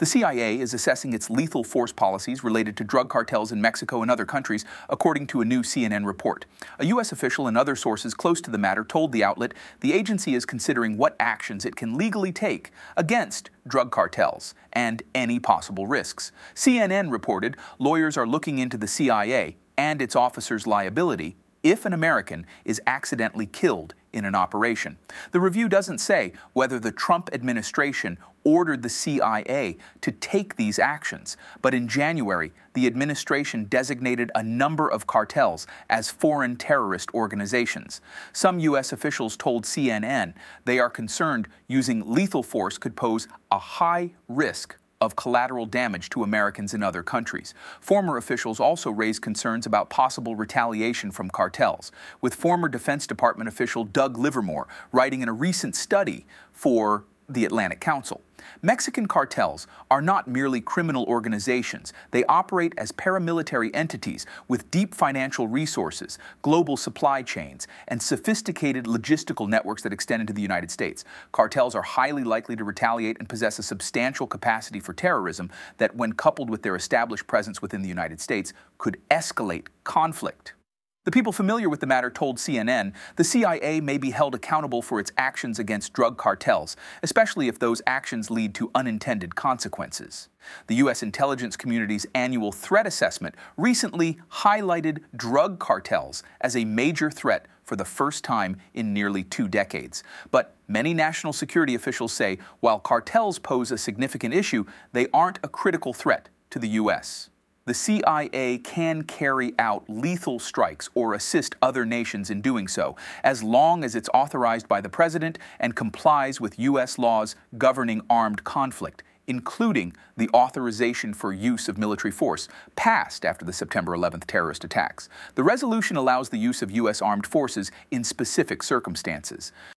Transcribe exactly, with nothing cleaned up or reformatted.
The C I A is assessing its lethal force policies related to drug cartels in Mexico and other countries, according to a new C N N report. A U S official and other sources close to the matter told the outlet the agency is considering what actions it can legally take against drug cartels and any possible risks. C N N reported lawyers are looking into the C I A and its officers' liability if an American is accidentally killed in an operation. The review doesn't say whether the Trump administration ordered the C I A to take these actions, but in January, the administration designated a number of cartels as foreign terrorist organizations. Some U S officials told C N N they are concerned using lethal force could pose a high risk of collateral damage to Americans in other countries. Former officials also raised concerns about possible retaliation from cartels, with former Defense Department official Doug Livermore writing in a recent study for the Atlantic Council. Mexican cartels are not merely criminal organizations. They operate as paramilitary entities with deep financial resources, global supply chains, and sophisticated logistical networks that extend into the United States. Cartels are highly likely to retaliate and possess a substantial capacity for terrorism that, when coupled with their established presence within the United States, could escalate conflict. The people familiar with the matter told C N N the C I A may be held accountable for its actions against drug cartels, especially if those actions lead to unintended consequences. The U S intelligence community's annual threat assessment recently highlighted drug cartels as a major threat for the first time in nearly two decades. But many national security officials say while cartels pose a significant issue, they aren't a critical threat to the U S The C I A can carry out lethal strikes or assist other nations in doing so, as long as it's authorized by the president and complies with U S laws governing armed conflict, including the authorization for use of military force, passed after the September eleventh terrorist attacks. The resolution allows the use of U S armed forces in specific circumstances.